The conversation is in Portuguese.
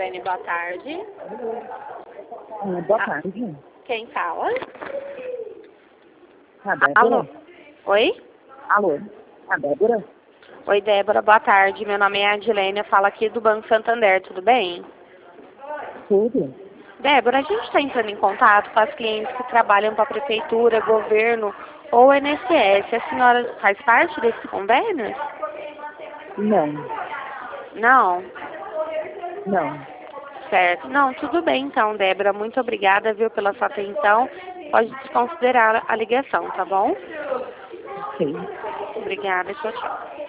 Edilene, boa tarde. Boa tarde. Quem fala? A Débora? Alô? Oi? Alô? A Débora? Oi, Débora, boa tarde. Meu nome é Edilene, eu falo aqui do Banco Santander, tudo bem? Tudo? Débora, a gente está entrando em contato com as clientes que trabalham para a prefeitura, governo ou INSS. A senhora faz parte desse convênio? Não. Não? Não. Certo. Não, tudo bem então, Débora. Muito obrigada, viu, pela sua atenção. Pode desconsiderar a ligação, tá bom? Sim. Obrigada, tchau, tchau.